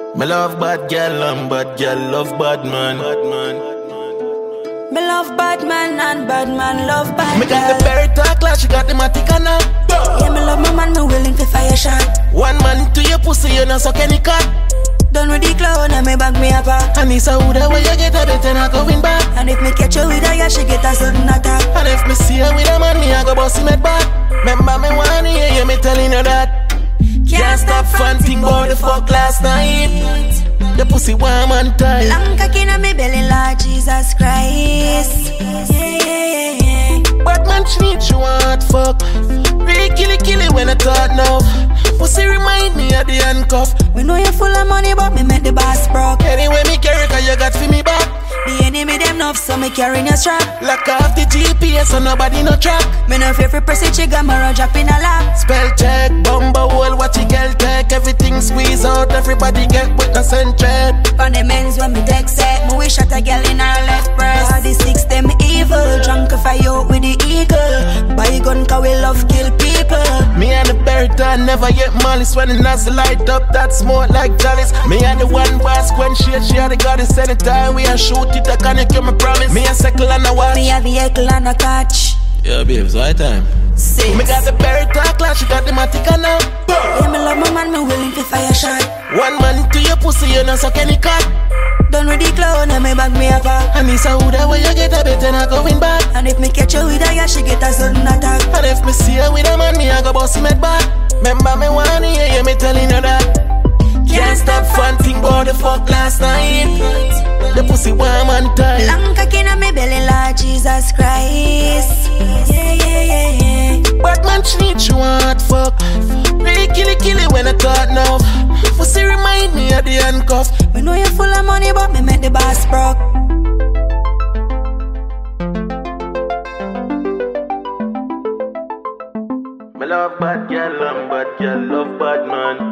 Me love bad girl and bad girl love bad man. Me love bad man and bad man love bad Me got the berry talk like she got the maticana. Yeah, me love my man, me willing to fire shot. One man to your pussy, you not suck any cat. Done with the clown and me back me up. And it's a wood where you get a better not going back. And if me catch you with her, yeah, she get a sudden attack. And if me see her with a man, me I go boss him head back. Remember me want to hear you, me telling you that. Can't stop fanting about the fuck last night. The pussy warm and tight. Long cocky in me belly, Lord Jesus Christ. Yeah. Bad man she need you want fuck. Really kill it when I talk now. Pussy remind me of the handcuff. We know you full of money, but me make the boss broke. Anyway me carry cause you got for me back. The enemy them enough, so me carrying your strap. Lock off the GPS so nobody no track. Me no fear for press it, trigger, marrow drop in a lap. Spell check, bumble hole, what you girl take. Everything squeeze out, everybody get with the centred. On the men's when me deck set, me wish shot a girl in her left breast. All the six them evil, drunk if I out with the eagle. Buy gun cause we love kill people. Me and the Bertha never get malice. When the nozzle light up, that smoke like chalice. Me and the one boss when she had the goddess. Anytime we a shoot it, I can't keep my promise. Me a circle and a watch. Me a vehicle and a catch. Yeah, babes, right time. Six. Me got the Bertha class, she got the maticana. Yeah, me love my man, me willing to fire shot. One man to your pussy, you not suck any cat. Done with the clown and me back me up. And it's a wood where you get a better not going back. And if me catch you with her, yeah, she get a sudden attack. And if me see her with a man, me I go boss him head back. Remember me want to hear you, me telling you that. Can't stop fanting about the fuck last night. The pussy warm and tight. Long cocky in me belly, Lord Jesus Christ. Yeah. Bad man she need you want fuck. Really kill it when I talk now. Pussy remind me of the handcuff. We know you full of money, but me make the boss broke. Me love bad girl and bad girl love bad man.